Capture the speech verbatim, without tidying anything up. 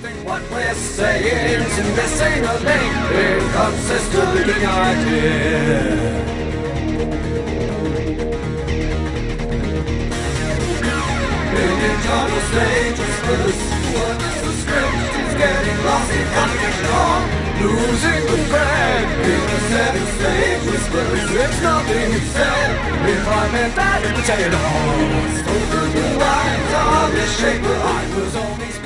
What we're saying is missing a link, inconsistent idea. In internal stages, what is the script? It's getting lost in confusion, losing the thread. In a setting stage, whispers, it's nothing said. If I meant that, it would say it all. Spoken the lines of the shape, I was only